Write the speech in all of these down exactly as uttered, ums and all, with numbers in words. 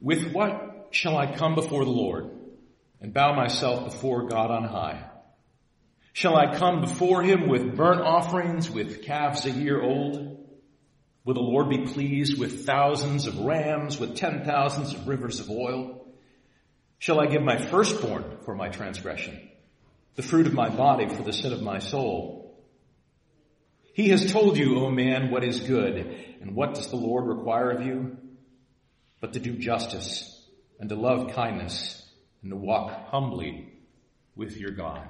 With what shall I come before the Lord and bow myself before God on high? Shall I come before him with burnt offerings, with calves a year old? Will the Lord be pleased with thousands of rams, with ten thousands of rivers of oil? Shall I give my firstborn for my transgression, the fruit of my body for the sin of my soul? He has told you, O man, what is good, and what does the Lord require of you? But to do justice, and to love kindness, and to walk humbly with your God.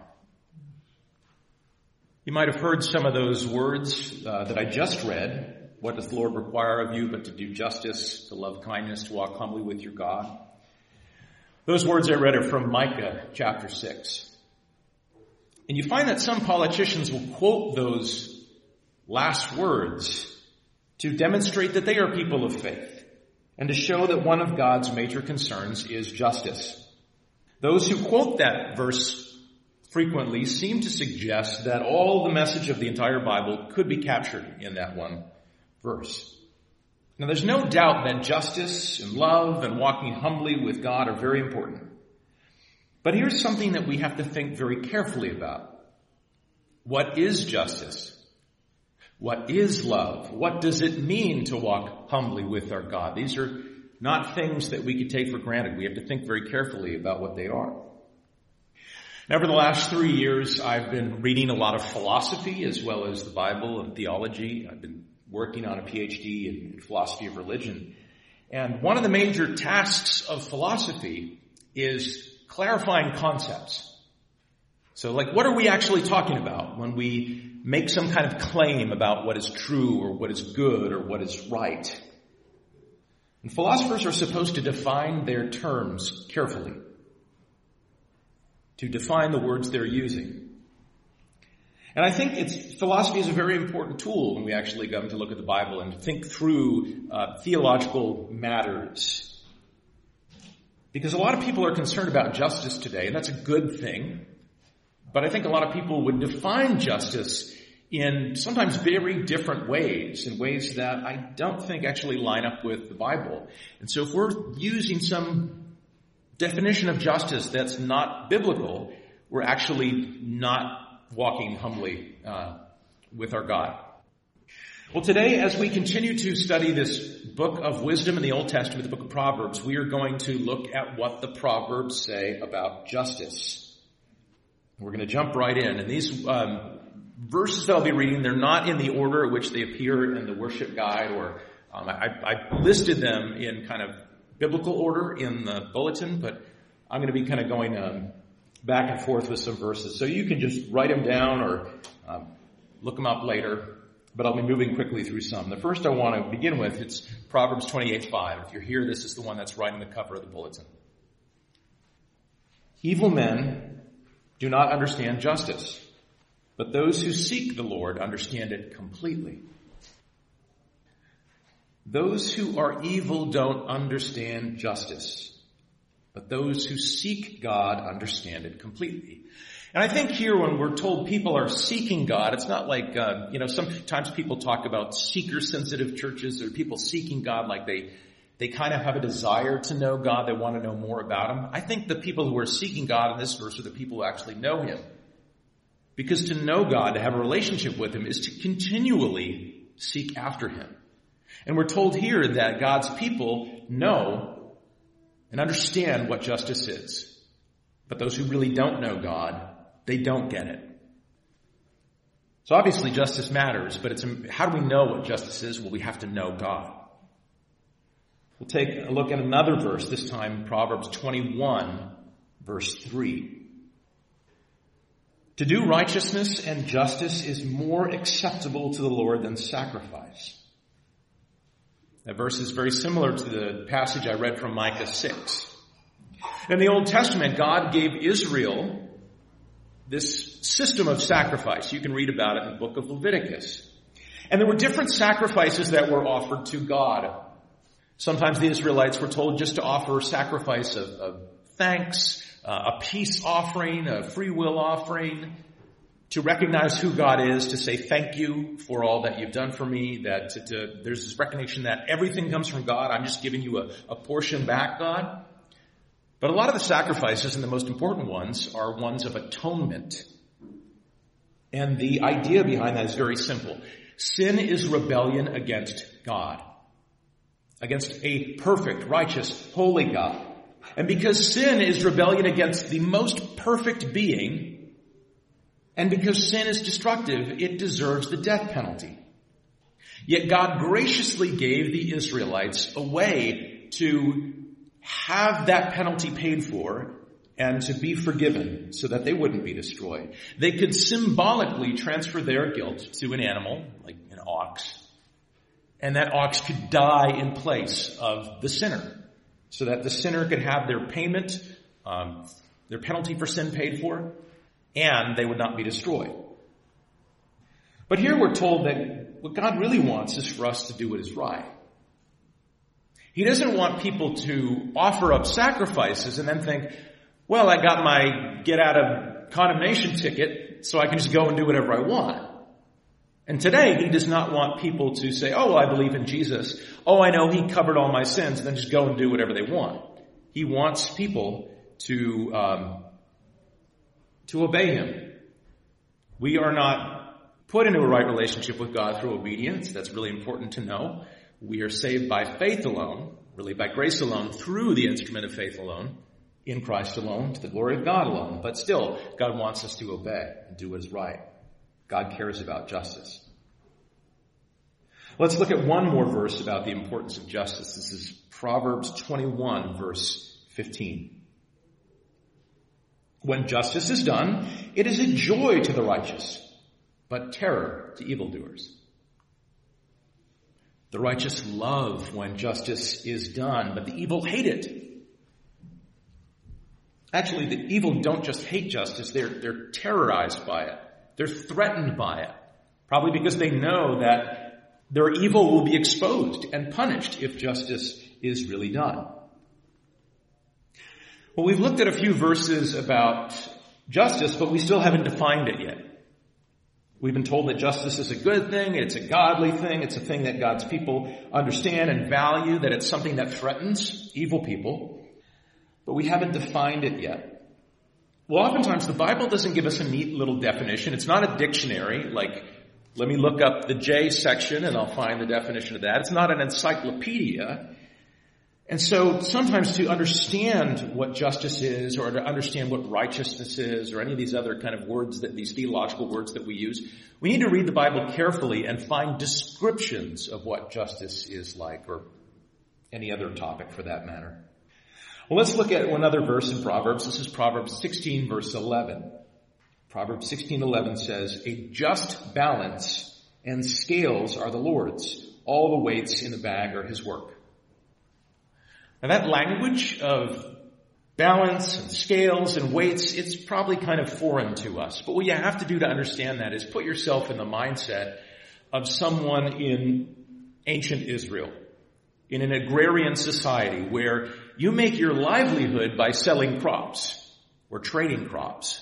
You might have heard some of those words uh, that I just read. What does the Lord require of you but to do justice, to love kindness, to walk humbly with your God? Those words I read are from Micah chapter six. And you find that some politicians will quote those last words to demonstrate that they are people of faith and to show that one of God's major concerns is justice. Those who quote that verse frequently seem to suggest that all the message of the entire Bible could be captured in that one verse. Now, there's no doubt that justice and love and walking humbly with God are very important. But here's something that we have to think very carefully about. What is justice? What is love? What does it mean to walk humbly with our God? These are not things that we could take for granted. We have to think very carefully about what they are. Now, for the last three years, I've been reading a lot of philosophy as well as the Bible and theology. I've been working on a P H D in philosophy of religion. And one of the major tasks of philosophy is clarifying concepts. So, like, what are we actually talking about when we make some kind of claim about what is true or what is good or what is right? And philosophers are supposed to define their terms carefully, to define the words they're using. And I think it's, philosophy is a very important tool when we actually come to look at the Bible and think through uh, theological matters. Because a lot of people are concerned about justice today, and that's a good thing. But I think a lot of people would define justice in sometimes very different ways, in ways that I don't think actually line up with the Bible. And so if we're using some definition of justice that's not biblical, we're actually not walking humbly uh, with our God. Well, today, as we continue to study this book of wisdom in the Old Testament, the book of Proverbs, we are going to look at what the Proverbs say about justice. We're going to jump right in. And these um, verses that I'll be reading, they're not in the order in which they appear in the worship guide, or um, I, I listed them in kind of biblical order in the bulletin, but I'm going to be kind of going um, back and forth with some verses. So you can just write them down or um, look them up later, but I'll be moving quickly through some. The first I want to begin with, it's Proverbs twenty-eight five. If you're here, this is the one that's right on the cover of the bulletin. Evil men do not understand justice, but those who seek the Lord understand it completely. Those who are evil don't understand justice, but those who seek God understand it completely. And I think here when we're told people are seeking God, it's not like, uh, you know, sometimes people talk about seeker-sensitive churches or people seeking God like they, they kind of have a desire to know God. They want to know more about Him. I think the people who are seeking God in this verse are the people who actually know Him. Because to know God, to have a relationship with Him, is to continually seek after Him. And we're told here that God's people know and understand what justice is. But those who really don't know God, they don't get it. So obviously justice matters, but it's how do we know what justice is? Well, we have to know God. We'll take a look at another verse, this time Proverbs twenty-one, verse three. To do righteousness and justice is more acceptable to the Lord than sacrifice. That verse is very similar to the passage I read from Micah six. In the Old Testament, God gave Israel this system of sacrifice. You can read about it in the book of Leviticus. And there were different sacrifices that were offered to God. Sometimes the Israelites were told just to offer sacrifice of, of thanks, uh, a peace offering, a free will offering. to recognize who God is, to say thank you for all that you've done for me, that to, to, there's this recognition that everything comes from God. I'm just giving you a, a portion back, God. But a lot of the sacrifices, and the most important ones, are ones of atonement. And the idea behind that is very simple. Sin is rebellion against God, against a perfect, righteous, holy God. And because sin is rebellion against the most perfect being, and because sin is destructive, it deserves the death penalty. Yet God graciously gave the Israelites a way to have that penalty paid for and to be forgiven so that they wouldn't be destroyed. They could symbolically transfer their guilt to an animal, like an ox, and that ox could die in place of the sinner so that the sinner could have their payment, um, their penalty for sin paid for, and they would not be destroyed. But here we're told that what God really wants is for us to do what is right. He doesn't want people to offer up sacrifices and then think, well, I got my get out of condemnation ticket, so I can just go and do whatever I want. And today, he does not want people to say, oh, well, I believe in Jesus. Oh, I know he covered all my sins, and then just go and do whatever they want. He wants people to, um, to obey him. We are not put into a right relationship with God through obedience. That's really important to know. We are saved by faith alone, really by grace alone, through the instrument of faith alone, in Christ alone, to the glory of God alone. But still, God wants us to obey and do what is right. God cares about justice. Let's look at one more verse about the importance of justice. This is Proverbs twenty-one, verse fifteen. When justice is done, it is a joy to the righteous, but terror to evildoers. The righteous love when justice is done, but the evil hate it. Actually, the evil don't just hate justice, they're, they're terrorized by it. They're threatened by it. Probably because they know that their evil will be exposed and punished if justice is really done. Well, we've looked at a few verses about justice, but we still haven't defined it yet. We've been told that justice is a good thing, it's a godly thing, it's a thing that God's people understand and value, that it's something that threatens evil people, but we haven't defined it yet. Well, oftentimes the Bible doesn't give us a neat little definition. It's not a dictionary, like, let me look up the J section and I'll find the definition of that. It's not an encyclopedia. And so sometimes to understand what justice is, or to understand what righteousness is, or any of these other kind of words, that these theological words that we use, we need to read the Bible carefully and find descriptions of what justice is like, or any other topic for that matter. Well, let's look at another verse in Proverbs. This is Proverbs sixteen, verse eleven. Proverbs sixteen eleven says, "A just balance and scales are the Lord's. All the weights in the bag are his work." Now that language of balance and scales and weights, it's probably kind of foreign to us. But what you have to do to understand that is put yourself in the mindset of someone in ancient Israel, in an agrarian society where you make your livelihood by selling crops or trading crops.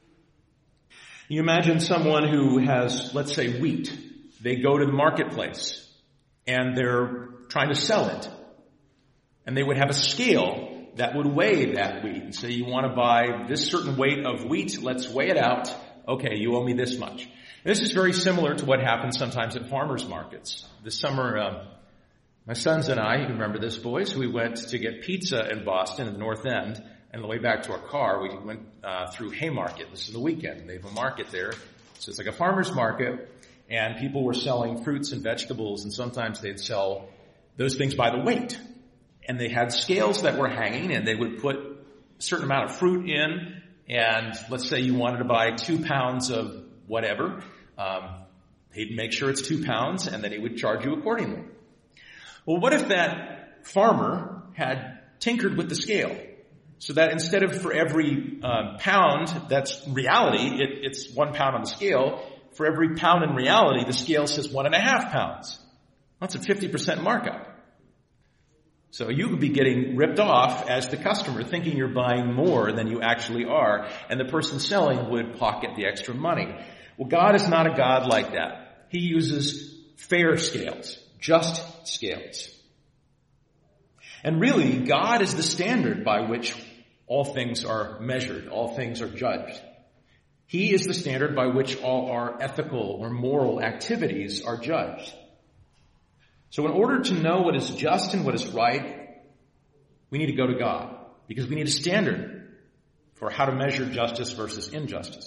You imagine someone who has, let's say, wheat. They go to the marketplace and they're trying to sell it. And they would have a scale that would weigh that wheat. And say, you want to buy this certain weight of wheat, let's weigh it out. Okay, you owe me this much. And this is very similar to what happens sometimes at farmers markets. This summer, uh, my sons and I, you remember this, boys, we went to get pizza in Boston at the North End. And on the way back to our car, we went uh, through Haymarket. This is the weekend. They have a market there. So it's like a farmer's market. And people were selling fruits and vegetables. And sometimes they'd sell those things by the weight. And they had scales that were hanging, and they would put a certain amount of fruit in, and let's say you wanted to buy two pounds of whatever, um, he'd make sure it's two pounds, and then he would charge you accordingly. Well, what if that farmer had tinkered with the scale, so that instead of for every uh, pound that's reality, it, it's one pound on the scale, for every pound in reality, the scale says one and a half pounds. That's a fifty percent markup. So you could be getting ripped off as the customer, thinking you're buying more than you actually are, and the person selling would pocket the extra money. Well, God is not a God like that. He uses fair scales, just scales. And really, God is the standard by which all things are measured, all things are judged. He is the standard by which all our ethical or moral activities are judged. So in order to know what is just and what is right, we need to go to God, because we need a standard for how to measure justice versus injustice.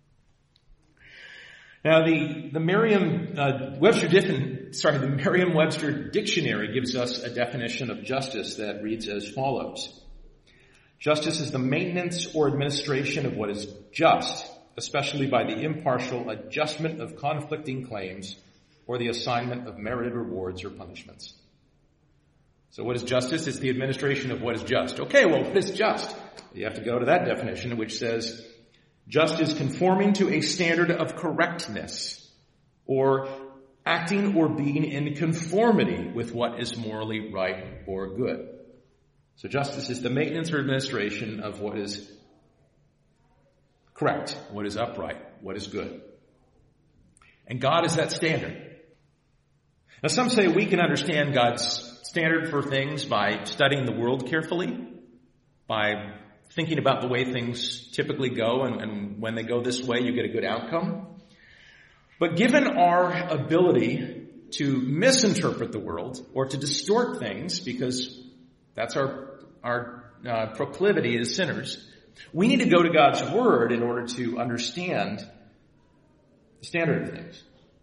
Now, the the Merriam uh, Webster Diff- sorry, the Merriam-Webster Dictionary gives us a definition of justice that reads as follows: justice is the maintenance or administration of what is just, especially by the impartial adjustment of conflicting claims or the assignment of merited rewards or punishments. So what is justice? It's the administration of what is just. Okay, well, what is just? You have to go to that definition, which says, just is conforming to a standard of correctness, or acting or being in conformity with what is morally right or good. So justice is the maintenance or administration of what is correct, what is upright, what is good. And God is that standard. Now, some say we can understand God's standard for things by studying the world carefully, by thinking about the way things typically go, and, and when they go this way, you get a good outcome. But given our ability to misinterpret the world or to distort things, because that's our, our uh, proclivity as sinners, we need to go to God's Word in order to understand the standard of things.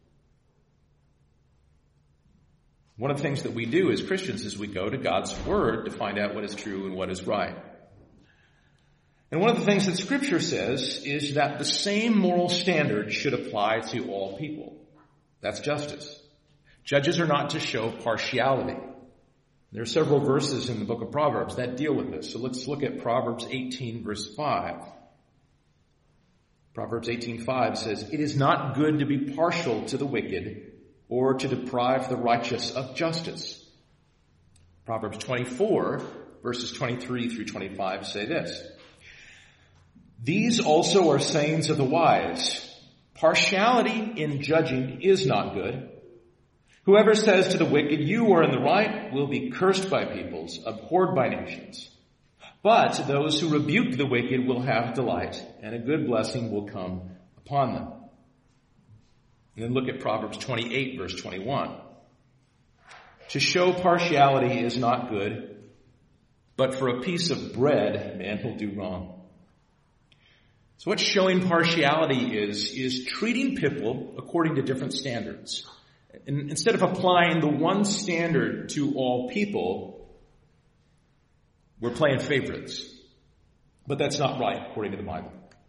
One of the things that we do as Christians is we go to God's Word to find out what is true and what is right. And one of the things that Scripture says is that the same moral standard should apply to all people. That's justice. Judges are not to show partiality. There are several verses in the book of Proverbs that deal with this. So let's look at Proverbs eighteen, verse five. Proverbs eighteen five says, "It is not good to be partial to the wicked, or to deprive the righteous of justice." Proverbs twenty-four, verses twenty-three through twenty-five say this: "These also are sayings of the wise. Partiality in judging is not good. Whoever says to the wicked, 'You are in the right,' will be cursed by peoples, abhorred by nations. But those who rebuke the wicked will have delight, and a good blessing will come upon them." And then look at Proverbs twenty-eight, verse twenty-one. "To show partiality is not good, but for a piece of bread man will do wrong." So what showing partiality is, is treating people according to different standards. And instead of applying the one standard to all people, we're playing favorites. But that's not right, according to the Bible.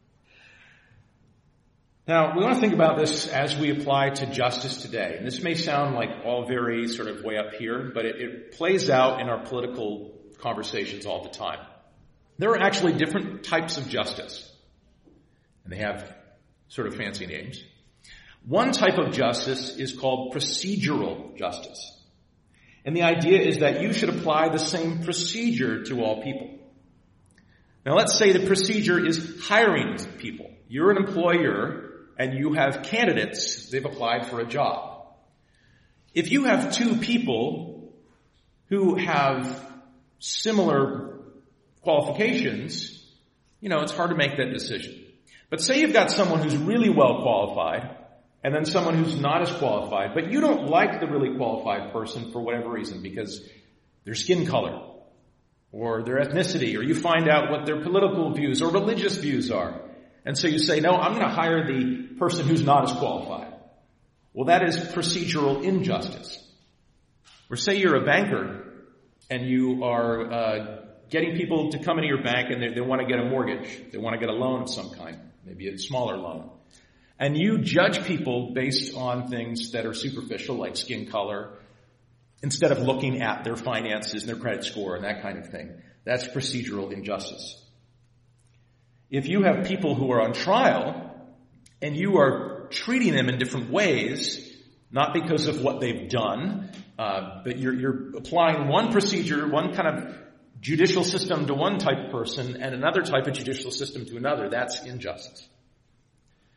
Now, we want to think about this as we apply to justice today. And this may sound like all very sort of way up here, but it, it plays out in our political conversations all the time. There are actually different types of justice, and they have sort of fancy names. One type of justice is called procedural justice. And the idea is that you should apply the same procedure to all people. Now, let's say the procedure is hiring people. You're an employer, and you have candidates, they've applied for a job. If you have two people who have similar qualifications, you know, it's hard to make that decision. But say you've got someone who's really well qualified, and then someone who's not as qualified, but you don't like the really qualified person for whatever reason, because their skin color, or their ethnicity, or you find out what their political views or religious views are. And so you say, no, I'm going to hire the person who's not as qualified. Well, that is procedural injustice. Or say you're a banker and you are uh, getting people to come into your bank and they, they want to get a mortgage. They want to get a loan of some kind, maybe a smaller loan. And you judge people based on things that are superficial, like skin color, instead of looking at their finances and their credit score and that kind of thing. That's procedural injustice. If you have people who are on trial and you are treating them in different ways, not because of what they've done, uh, but you're, you're applying one procedure, one kind of judicial system to one type of person and another type of judicial system to another, that's injustice.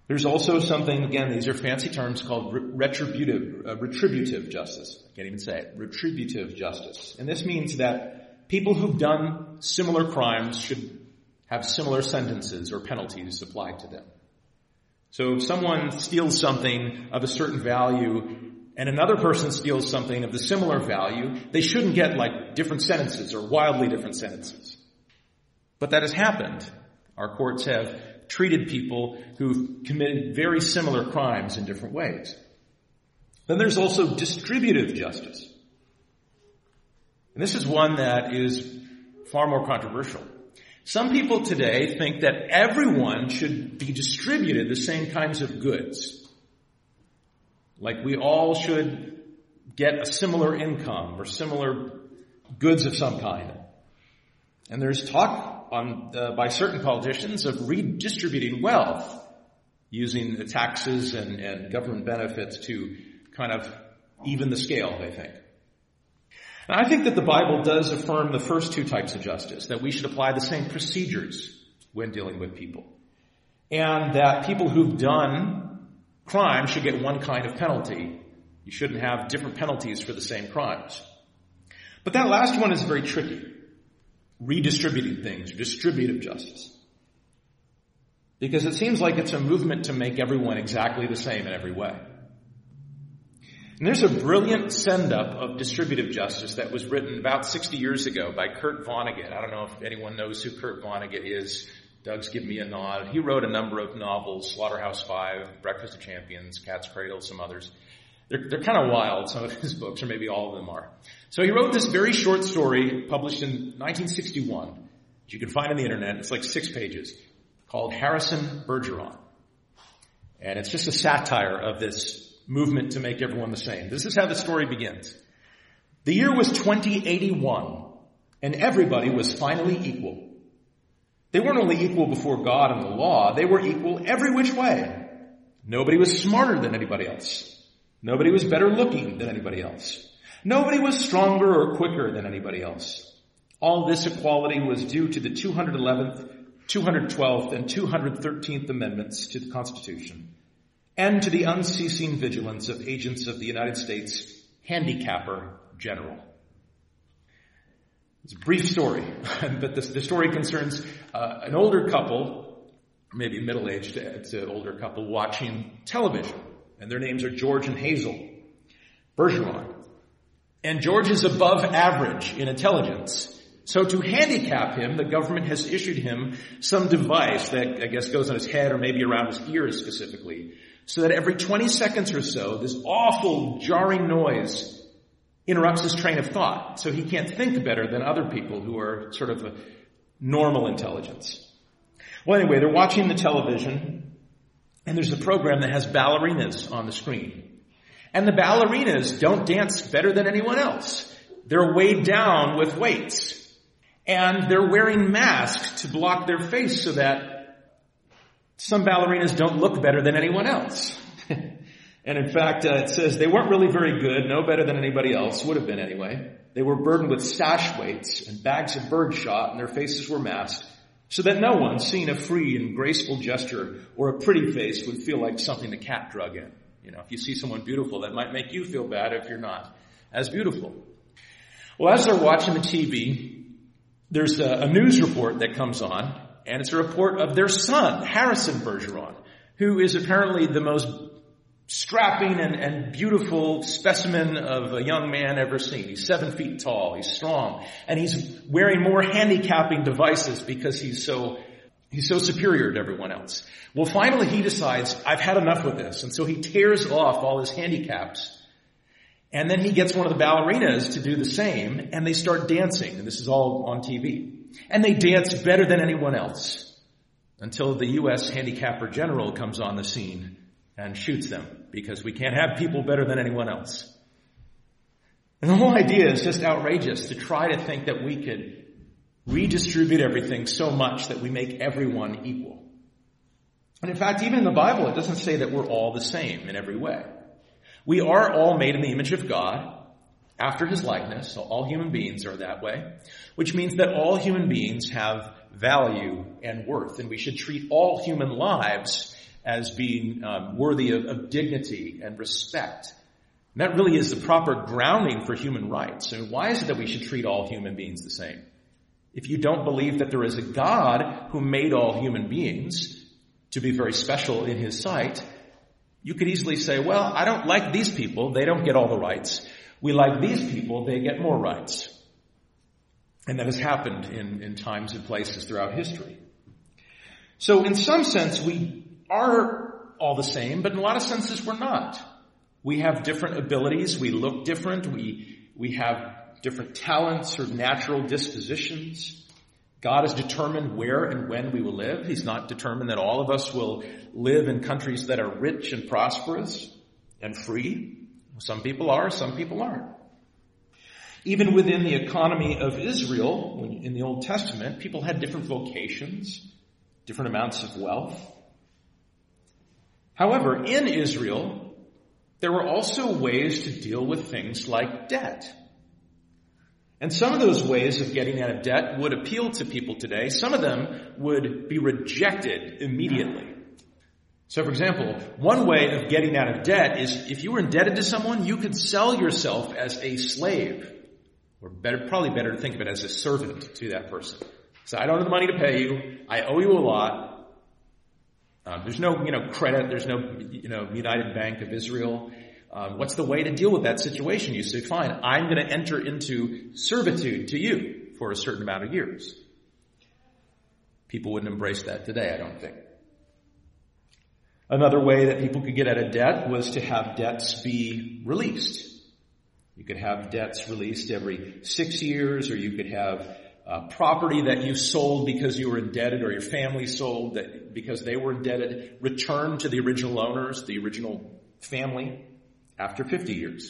There's also something, again, these are fancy terms called retributive, uh, retributive justice. I can't even say it. Retributive justice. And this means that people who've done similar crimes should have similar sentences or penalties applied to them. So if someone steals something of a certain value and another person steals something of the similar value, they shouldn't get like different sentences or wildly different sentences. But that has happened. Our courts have treated people who've committed very similar crimes in different ways. Then there's also distributive justice. And this is one that is far more controversial. Some people today think that everyone should be distributed the same kinds of goods. Like we all should get a similar income or similar goods of some kind. And there's talk on uh, by certain politicians of redistributing wealth using the taxes and, and government benefits to kind of even the scale, they think. And I think that the Bible does affirm the first two types of justice, that we should apply the same procedures when dealing with people. And that people who've done crime should get one kind of penalty. You shouldn't have different penalties for the same crimes. But that last one is very tricky. Redistributing things, distributive justice. Because it seems like it's a movement to make everyone exactly the same in every way. And there's a brilliant send-up of distributive justice that was written about sixty years ago by Kurt Vonnegut. I don't know if anyone knows who Kurt Vonnegut is. Doug's giving me a nod. He wrote a number of novels, Slaughterhouse-Five, Breakfast of Champions, Cat's Cradle, some others. They're, they're kind of wild, some of his books, or maybe all of them are. So he wrote this very short story published in nineteen sixty-one, which you can find on the internet. It's like six pages, called Harrison Bergeron. And it's just a satire of this movement to make everyone the same. This is how the story begins. The year was twenty eighty-one, and everybody was finally equal. They weren't only equal before God and the law, they were equal every which way. Nobody was smarter than anybody else. Nobody was better looking than anybody else. Nobody was stronger or quicker than anybody else. All this equality was due to the two hundred eleventh, two hundred twelfth, and two hundred thirteenth Amendments to the Constitution, and to the unceasing vigilance of agents of the United States Handicapper General. It's a brief story, but this, the story concerns uh, an older couple, maybe middle-aged, it's an older couple, watching television. And their names are George and Hazel Bergeron. And George is above average in intelligence. So to handicap him, the government has issued him some device that I guess goes on his head or maybe around his ears specifically, so that every twenty seconds or so, this awful jarring noise interrupts his train of thought. So he can't think better than other people who are sort of a normal intelligence. Well, anyway, they're watching the television, and there's a program that has ballerinas on the screen. And the ballerinas don't dance better than anyone else. They're weighed down with weights. And they're wearing masks to block their face so that some ballerinas don't look better than anyone else. And in fact, uh, it says they weren't really very good, no better than anybody else, would have been anyway. They were burdened with sash weights and bags of birdshot, and their faces were masked, so that no one seeing a free and graceful gesture or a pretty face would feel like something the cat drug in. You know, if you see someone beautiful, that might make you feel bad if you're not as beautiful. Well, as they're watching the T V, there's a, a news report that comes on, and it's a report of their son, Harrison Bergeron, who is apparently the most strapping and, and beautiful specimen of a young man ever seen. He's seven feet tall, he's strong, and he's wearing more handicapping devices because he's so he's so superior to everyone else. Well, finally he decides, I've had enough with this, and so he tears off all his handicaps, and then he gets one of the ballerinas to do the same, and they start dancing, and this is all on T V. And they dance better than anyone else until the U S Handicapper General comes on the scene and shoots them, because we can't have people better than anyone else. And the whole idea is just outrageous, to try to think that we could redistribute everything so much that we make everyone equal. And in fact, even in the Bible, it doesn't say that we're all the same in every way. We are all made in the image of God, after his likeness, so all human beings are that way, which means that all human beings have value and worth, and we should treat all human lives as being um, worthy of, of dignity and respect. And that really is the proper grounding for human rights. And why is it that we should treat all human beings the same? If you don't believe that there is a God who made all human beings to be very special in his sight, you could easily say, well, I don't like these people. They don't get all the rights. We like these people. They get more rights. And that has happened in, in times and places throughout history. So in some sense, we are all the same, but in a lot of senses, we're not. We have different abilities. We look different. We, we have different talents or natural dispositions. God has determined where and when we will live. He's not determined that all of us will live in countries that are rich and prosperous and free. Some people are, some people aren't. Even within the economy of Israel, in the Old Testament, people had different vocations, different amounts of wealth. However, in Israel, there were also ways to deal with things like debt. And some of those ways of getting out of debt would appeal to people today. Some of them would be rejected immediately. So, for example, one way of getting out of debt is if you were indebted to someone, you could sell yourself as a slave. Or better, probably better to think of it as a servant to that person. So I don't have the money to pay you. I owe you a lot. Um, there's no, you know, credit. There's no, you know, United Bank of Israel. Um, what's the way to deal with that situation? You say, fine, I'm going to enter into servitude to you for a certain amount of years. People wouldn't embrace that today, I don't think. Another way that people could get out of debt was to have debts be released. You could have debts released every six years, or you could have uh, property that you sold because you were indebted, or your family sold that because they were indebted, returned to the original owners, the original family, after fifty years.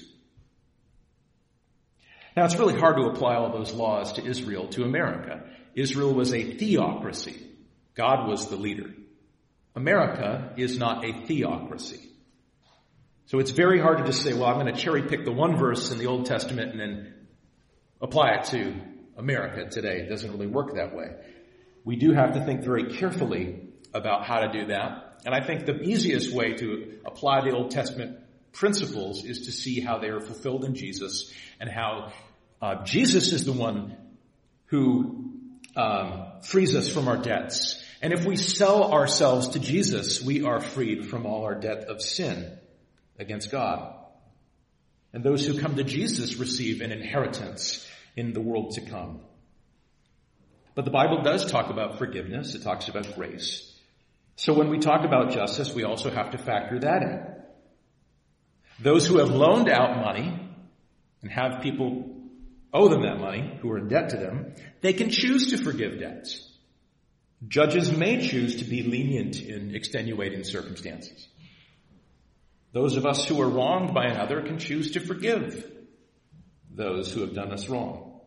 Now, it's really hard to apply all those laws to Israel, to America. Israel was a theocracy. God was the leader. America is not a theocracy. So it's very hard to just say, well, I'm going to cherry pick the one verse in the Old Testament and then apply it to America today. It doesn't really work that way. We do have to think very carefully about how to do that. And I think the easiest way to apply the Old Testament principles is to see how they are fulfilled in Jesus and how uh, Jesus is the one who um, frees us from our debts. And if we sell ourselves to Jesus, we are freed from all our debt of sin against God. And those who come to Jesus receive an inheritance in the world to come. But the Bible does talk about forgiveness. It talks about grace. So when we talk about justice, we also have to factor that in. Those who have loaned out money and have people owe them that money, who are in debt to them, they can choose to forgive debts. Judges may choose to be lenient in extenuating circumstances. Those of us who are wronged by another can choose to forgive those who have done us wrong.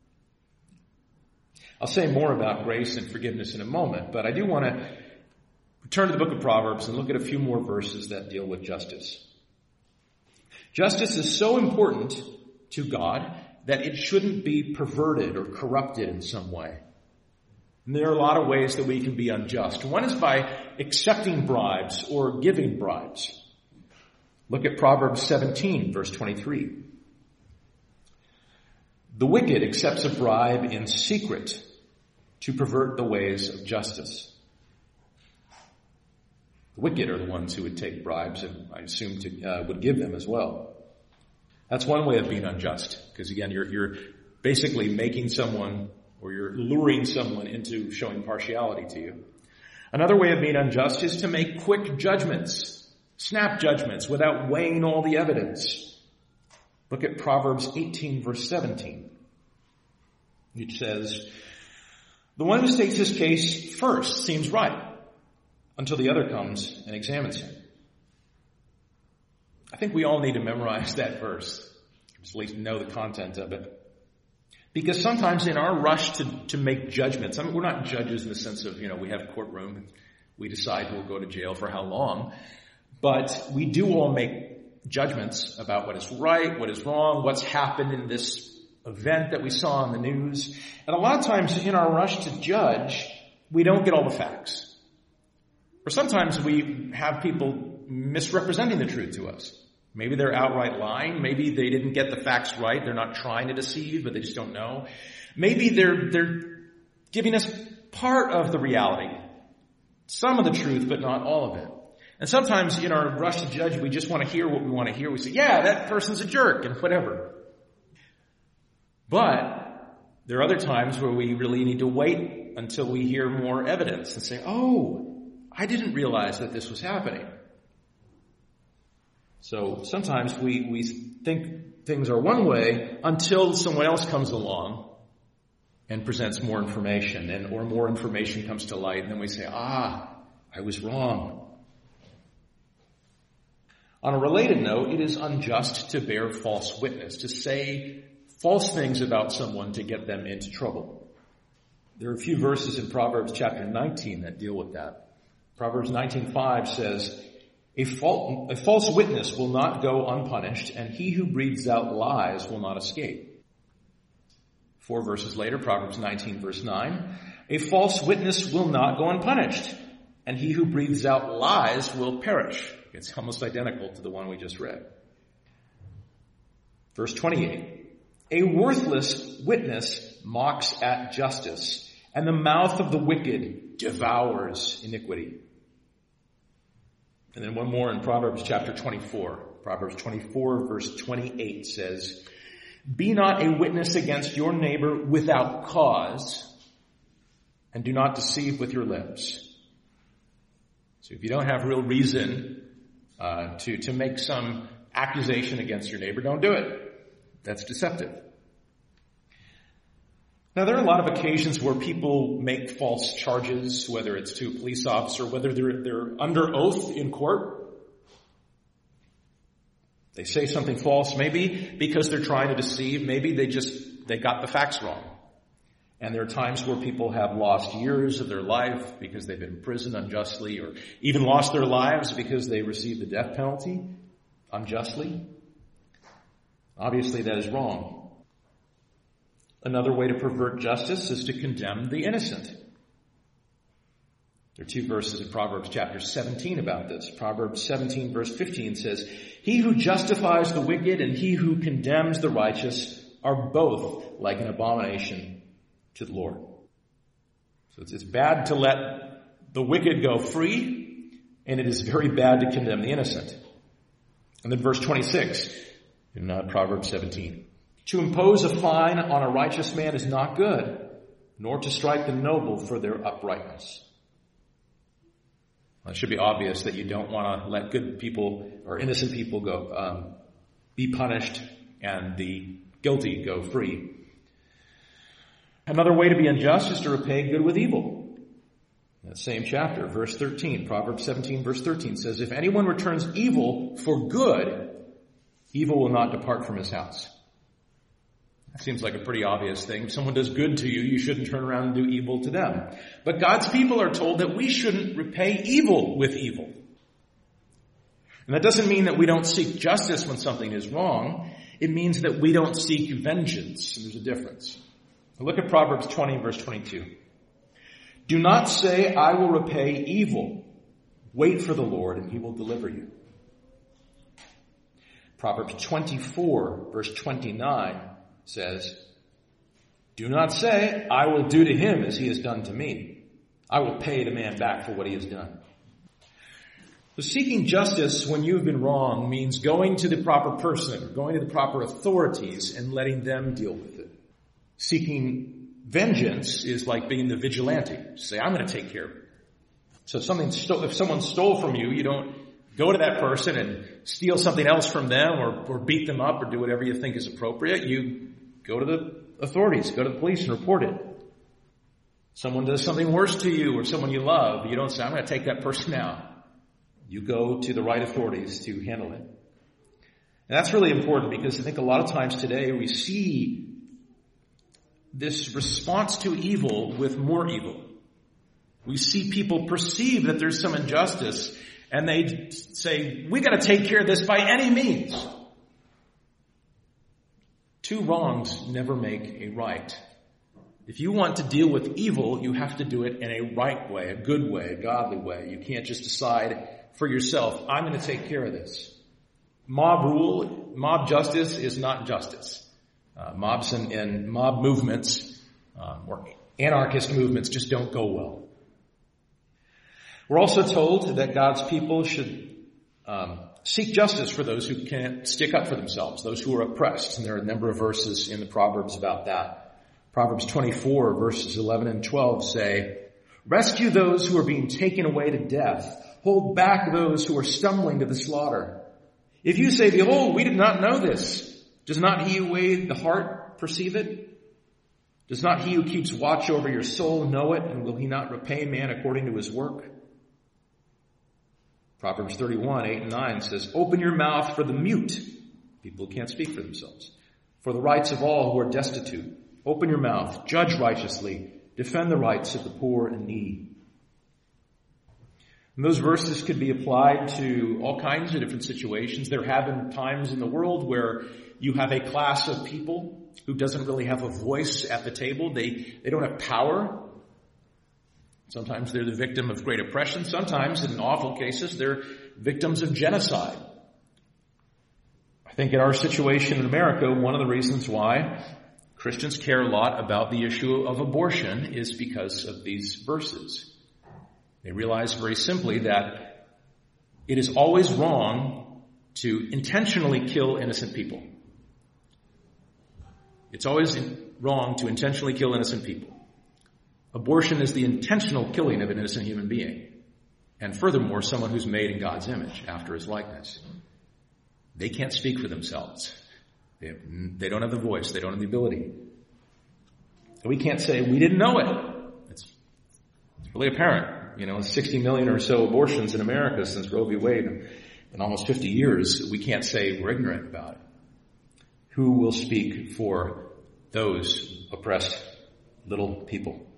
I'll say more about grace and forgiveness in a moment, but I do want to return to the book of Proverbs and look at a few more verses that deal with justice. Justice is so important to God that it shouldn't be perverted or corrupted in some way. And there are a lot of ways that we can be unjust. One is by accepting bribes or giving bribes. Look at Proverbs seventeen, verse twenty-three. The wicked accepts a bribe in secret to pervert the ways of justice. The wicked are the ones who would take bribes and I assume to, uh, would give them as well. That's one way of being unjust, because again, you're, you're basically making someone or you're luring someone into showing partiality to you. Another way of being unjust is to make quick judgments, snap judgments without weighing all the evidence. Look at Proverbs eighteen, verse seventeen. It says, the one who states his case first seems right until the other comes and examines him. I think we all need to memorize that verse, or at least know the content of it. Because sometimes in our rush to, to make judgments, I mean, we're not judges in the sense of, you know, we have a courtroom and we decide who will go to jail for how long. But we do all make judgments about what is right, what is wrong, what's happened in this event that we saw on the news. And a lot of times in our rush to judge, we don't get all the facts. Or sometimes we have people misrepresenting the truth to us. Maybe they're outright lying. Maybe they didn't get the facts right. They're not trying to deceive, but they just don't know. Maybe they're, they're giving us part of the reality. Some of the truth, but not all of it. And sometimes in our rush to judge, we just want to hear what we want to hear. We say, yeah, that person's a jerk and whatever. But there are other times where we really need to wait until we hear more evidence and say, oh, I didn't realize that this was happening. So sometimes we, we think things are one way until someone else comes along and presents more information, and or more information comes to light, and then we say, ah, I was wrong. On a related note, it is unjust to bear false witness, to say false things about someone to get them into trouble. There are a few verses in Proverbs chapter nineteen that deal with that. Proverbs nineteen five says, a, fal- a false witness will not go unpunished, and he who breathes out lies will not escape. Four verses later, Proverbs nineteen verse nine, a false witness will not go unpunished, and he who breathes out lies will perish. It's almost identical to the one we just read. Verse twenty-eight, a worthless witness mocks at justice, and the mouth of the wicked devours iniquity. And then one more in Proverbs chapter twenty-four. Proverbs twenty-four verse twenty-eight says, be not a witness against your neighbor without cause, and do not deceive with your lips. So if you don't have real reason uh, to, to make some accusation against your neighbor, don't do it. That's deceptive. Now, there are a lot of occasions where people make false charges, whether it's to a police officer, whether they're, they're under oath in court. They say something false, maybe because they're trying to deceive. Maybe they just, they got the facts wrong. And there are times where people have lost years of their life because they've been imprisoned unjustly, or even lost their lives because they received the death penalty unjustly. Obviously, that is wrong. Another way to pervert justice is to condemn the innocent. There are two verses in Proverbs chapter seventeen about this. Proverbs seventeen verse fifteen says, he who justifies the wicked and he who condemns the righteous are both like an abomination to the Lord. So it's, it's bad to let the wicked go free, and it is very bad to condemn the innocent. And then verse twenty-six in uh, Proverbs seventeen. To impose a fine on a righteous man is not good, nor to strike the noble for their uprightness. Well, it should be obvious that you don't want to let good people or innocent people go, um, be punished and the guilty go free. Another way to be unjust is to repay good with evil. In that same chapter, verse thirteen, Proverbs seventeen verse thirteen says, if anyone returns evil for good, evil will not depart from his house. That seems like a pretty obvious thing. If someone does good to you, you shouldn't turn around and do evil to them. But God's people are told that we shouldn't repay evil with evil. And that doesn't mean that we don't seek justice when something is wrong. It means that we don't seek vengeance. And there's a difference. Look at Proverbs twenty verse twenty-two. Do not say, I will repay evil. Wait for the Lord and he will deliver you. Proverbs twenty-four verse twenty-nine says, do not say, I will do to him as he has done to me. I will pay the man back for what he has done. So seeking justice when you've been wrong means going to the proper person, or going to the proper authorities and letting them deal with it. Seeking vengeance is like being the vigilante. Say, I'm going to take care of it. So if something sto- if someone stole from you, you don't go to that person and steal something else from them, or, or beat them up, or do whatever you think is appropriate. You go to the authorities, go to the police and report it. Someone does something worse to you or someone you love, you don't say, I'm going to take that person out. You go to the right authorities to handle it. And that's really important because I think a lot of times today we see this response to evil with more evil. We see people perceive that there's some injustice and they say, we got to take care of this by any means. Two wrongs never make a right. If you want to deal with evil, you have to do it in a right way, a good way, a godly way. You can't just decide for yourself, I'm going to take care of this. Mob rule, mob justice is not justice. Uh, mobs and, and mob movements, um, or anarchist movements just don't go well. We're also told that God's people should um, seek justice for those who can't stick up for themselves, those who are oppressed. And there are a number of verses in the Proverbs about that. Proverbs twenty-four, verses eleven and twelve say, rescue those who are being taken away to death. Hold back those who are stumbling to the slaughter. If you say, behold, we did not know this, does not he who weighed the heart perceive it? Does not he who keeps watch over your soul know it, and will he not repay man according to his work? Proverbs thirty-one, eight and nine says, open your mouth for the mute, people who can't speak for themselves, for the rights of all who are destitute. Open your mouth, judge righteously, defend the rights of the poor and needy. And those verses could be applied to all kinds of different situations. There have been times in the world where you have a class of people who doesn't really have a voice at the table. They, they don't have power. Sometimes they're the victim of great oppression. Sometimes, in awful cases, they're victims of genocide. I think in our situation in America, one of the reasons why Christians care a lot about the issue of abortion is because of these verses. They realize very simply that it is always wrong to intentionally kill innocent people. It's always wrong to intentionally kill innocent people. Abortion is the intentional killing of an innocent human being. And furthermore, someone who's made in God's image after his likeness. They can't speak for themselves. They, have, they don't have the voice. They don't have the ability. And we can't say, we didn't know it. It's, it's really apparent. You know, sixty million or so abortions in America since Roe v. Wade in almost fifty years. We can't say we're ignorant about it. Who will speak for those oppressed little people?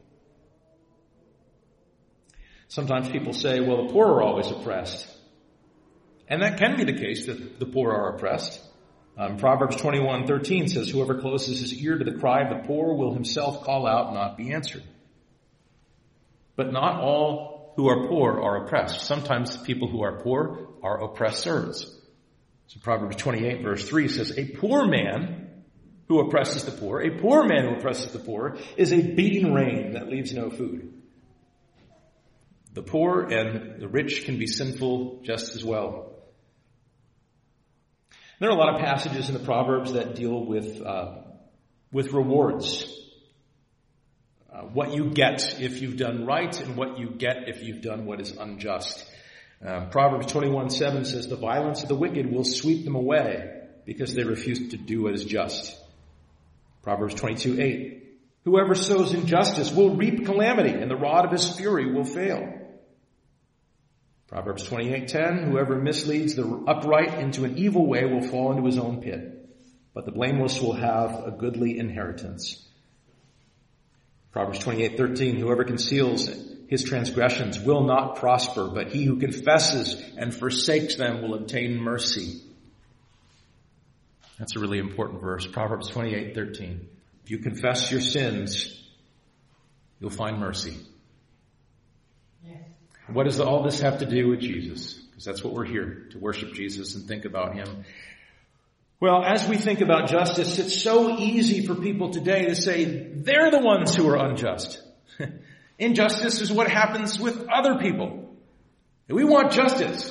Sometimes people say, well, the poor are always oppressed. And that can be the case, that the poor are oppressed. Um, Proverbs twenty-one thirteen says, whoever closes his ear to the cry of the poor will himself call out and not be answered. But not all who are poor are oppressed. Sometimes people who are poor are oppressors. So Proverbs twenty-eight verse three says, a poor man who oppresses the poor, a poor man who oppresses the poor is a beating rain that leaves no food. The poor and the rich can be sinful just as well. There are a lot of passages in the Proverbs that deal with, uh, with rewards. Uh, what you get if you've done right and what you get if you've done what is unjust. Uh, Proverbs twenty-one seven says, the violence of the wicked will sweep them away because they refuse to do what is just. Proverbs twenty-two eight, whoever sows injustice will reap calamity and the rod of his fury will fail. Proverbs twenty-eight ten, whoever misleads the upright into an evil way will fall into his own pit, but the blameless will have a goodly inheritance. Proverbs twenty-eight thirteen, whoever conceals his transgressions will not prosper, but he who confesses and forsakes them will obtain mercy. That's a really important verse, Proverbs twenty-eight thirteen. If you confess your sins, you'll find mercy. Yes. What does all this have to do with Jesus? Because that's what we're here, to worship Jesus and think about him. Well, as we think about justice, it's so easy for people today to say they're the ones who are unjust. Injustice is what happens with other people. We want justice.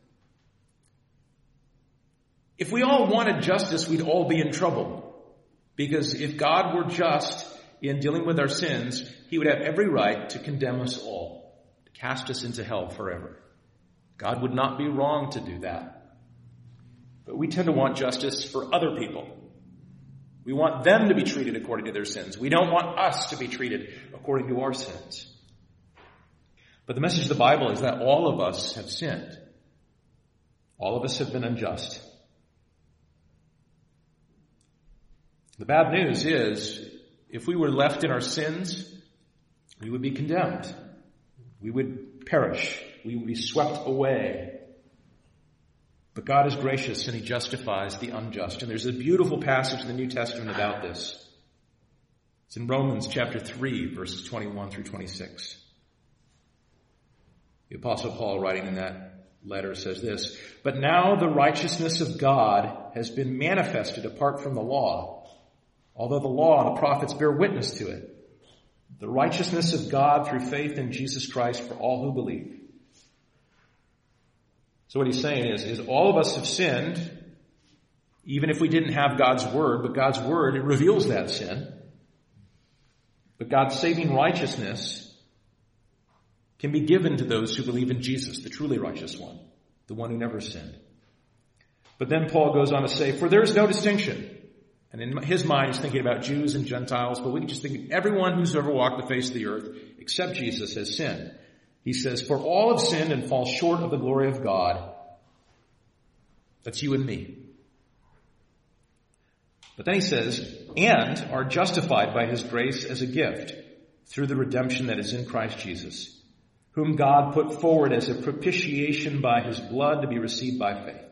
If we all wanted justice, we'd all be in trouble. Because if God were just in dealing with our sins, he would have every right to condemn us all, to cast us into hell forever. God would not be wrong to do that. But we tend to want justice for other people. We want them to be treated according to their sins. We don't want us to be treated according to our sins. But the message of the Bible is that all of us have sinned. All of us have been unjust. The bad news is, if we were left in our sins, we would be condemned. We would perish. We would be swept away. But God is gracious and he justifies the unjust. And there's a beautiful passage in the New Testament about this. It's in Romans chapter three, verses twenty-one through twenty-six. The Apostle Paul, writing in that letter, says this, "But now the righteousness of God has been manifested apart from the law, although the law and the prophets bear witness to it. The righteousness of God through faith in Jesus Christ for all who believe." So what he's saying is, is all of us have sinned, even if we didn't have God's word, but God's word, it reveals that sin. But God's saving righteousness can be given to those who believe in Jesus, the truly righteous one, the one who never sinned. But then Paul goes on to say, "For there is no distinction." And in his mind, he's thinking about Jews and Gentiles, but we can just think everyone who's ever walked the face of the earth, except Jesus, has sinned. He says, "For all have sinned and fall short of the glory of God." That's you and me. But then he says, "And are justified by his grace as a gift through the redemption that is in Christ Jesus, whom God put forward as a propitiation by his blood to be received by faith."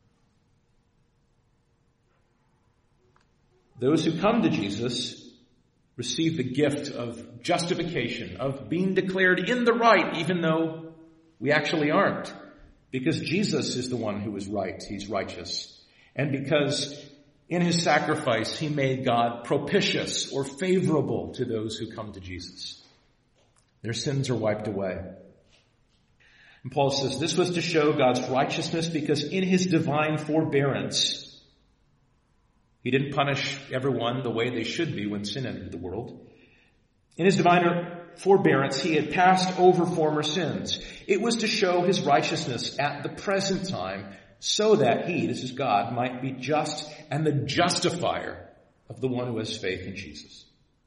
Those who come to Jesus receive the gift of justification, of being declared in the right, even though we actually aren't. Because Jesus is the one who is right. He's righteous. And because in his sacrifice, he made God propitious or favorable to those who come to Jesus. Their sins are wiped away. And Paul says this was to show God's righteousness because in his divine forbearance, he didn't punish everyone the way they should be when sin entered the world. In his divine forbearance, he had passed over former sins. It was to show his righteousness at the present time so that he, this is God, might be just and the justifier of the one who has faith in Jesus.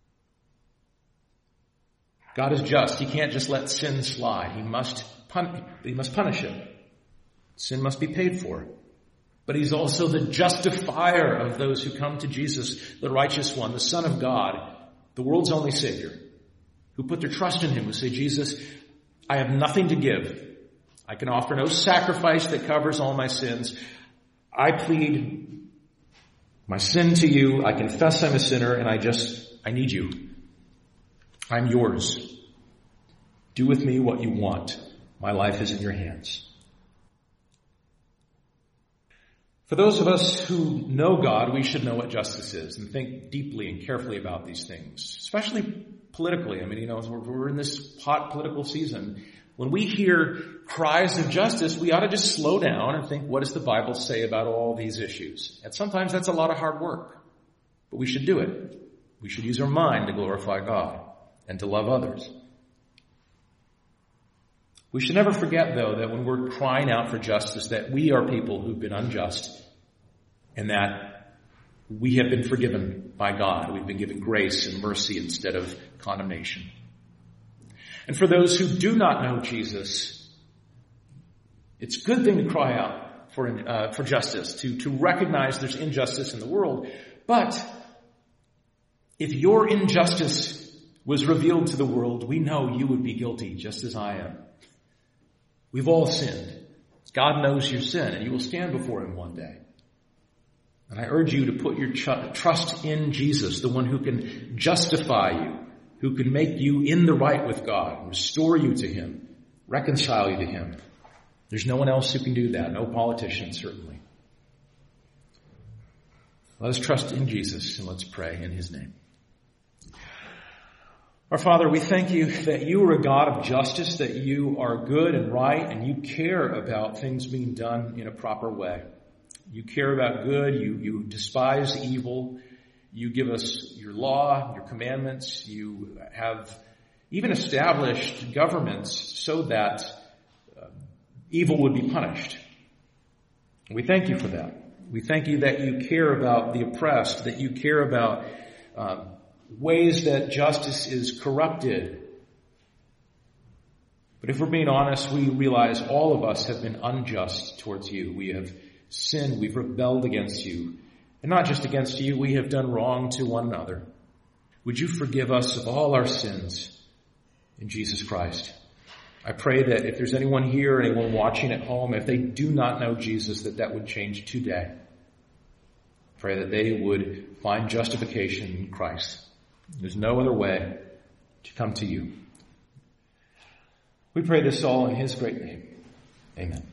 God is just. He can't just let sin slide. He must pun- he must punish it. Sin must be paid for. But he's also the justifier of those who come to Jesus, the righteous one, the Son of God, the world's only Savior, who put their trust in him, who say, "Jesus, I have nothing to give. I can offer no sacrifice that covers all my sins. I plead my sin to you. I confess I'm a sinner, and I just, I need you. I'm yours. Do with me what you want. My life is in your hands." For those of us who know God, we should know what justice is and think deeply and carefully about these things, especially politically. I mean, you know, we're in this hot political season. When we hear cries of justice, we ought to just slow down and think, what does the Bible say about all these issues? And sometimes that's a lot of hard work, but we should do it. We should use our mind to glorify God and to love others. We should never forget, though, that when we're crying out for justice, that we are people who've been unjust and that we have been forgiven by God. We've been given grace and mercy instead of condemnation. And for those who do not know Jesus, it's a good thing to cry out for uh, for justice, to, to recognize there's injustice in the world. But if your injustice was revealed to the world, we know you would be guilty just as I am. We've all sinned. God knows your sin, and you will stand before him one day. And I urge you to put your ch- trust in Jesus, the one who can justify you, who can make you in the right with God, restore you to him, reconcile you to him. There's no one else who can do that, no politician, certainly. Let us trust in Jesus, and let's pray in his name. Our Father, we thank you that you are a God of justice, that you are good and right, and you care about things being done in a proper way. You care about good, you, you despise evil, you give us your law, your commandments, you have even established governments so that uh, evil would be punished. We thank you for that. We thank you that you care about the oppressed, that you care about uh, ways that justice is corrupted. But if we're being honest, we realize all of us have been unjust towards you. We have sinned. We've rebelled against you. And not just against you, we have done wrong to one another. Would you forgive us of all our sins in Jesus Christ? I pray that if there's anyone here, anyone watching at home, if they do not know Jesus, that that would change today. Pray that they would find justification in Christ. There's no other way to come to you. We pray this all in his great name. Amen.